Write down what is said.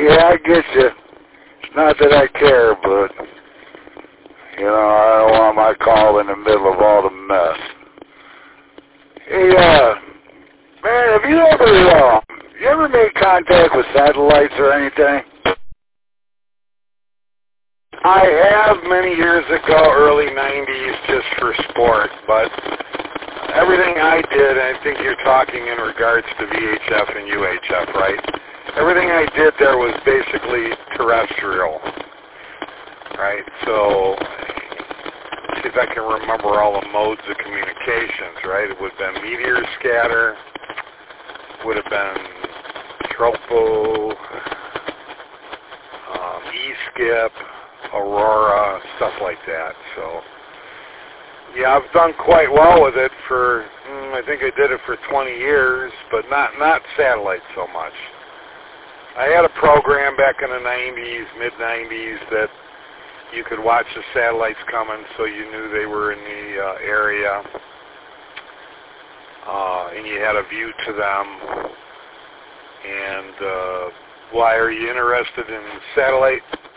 yeah, I get you. It's not that I care, but, you know, I don't want my call in the middle of all the mess. Hey, man, have you ever made contact with satellites or anything? I have many years ago, early 90s, just for sport, but everything I did, and I think you're talking in regards to VHF and UHF, right? Everything I did there was basically terrestrial, right? So, see if I can remember all the modes of communications, right? It would have been meteor scatter, would have been tropo, E-skip, Aurora, stuff like that. So, yeah, I've done quite well with it for, I think I did it for 20 years, but not satellite so much. I had a program back in the 90s, mid-90s, that you could watch the satellites coming so you knew they were in the area, and you had a view to them. And why are you interested in satellite